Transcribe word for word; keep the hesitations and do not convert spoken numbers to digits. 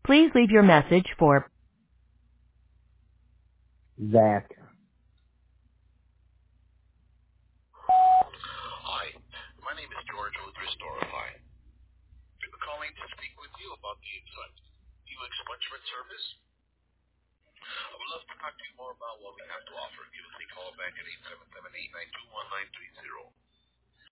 Please leave your message for Zach. Hi, my name is George with Restorify. I'm calling to speak with you about the new expungement service. I would love to talk to you more about what we have to offer. Give us a call back at eight seven seven, eight nine two,